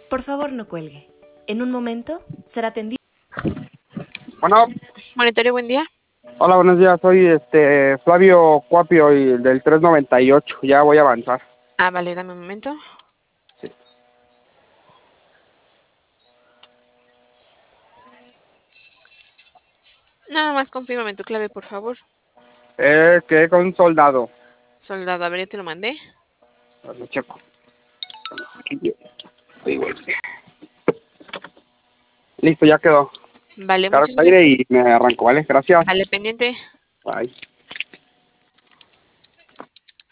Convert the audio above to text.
Por favor, no cuelgue. En un momento será atendido. Bueno, Monitorio, buen día. hola, buenos días. Soy Flavio Cuapio y del 398. Ya voy a avanzar. Ah, vale, dame un momento. Sí. Nada más confírmame tu clave, por favor. Quedé con un soldado. Soldado, a ver, ya te lo mandé. Lo checo. Igual. Listo, ya quedó. Vale, Cargo muchas el aire gracias. y me arranco, ¿vale? Gracias. Vale, pendiente. Bye.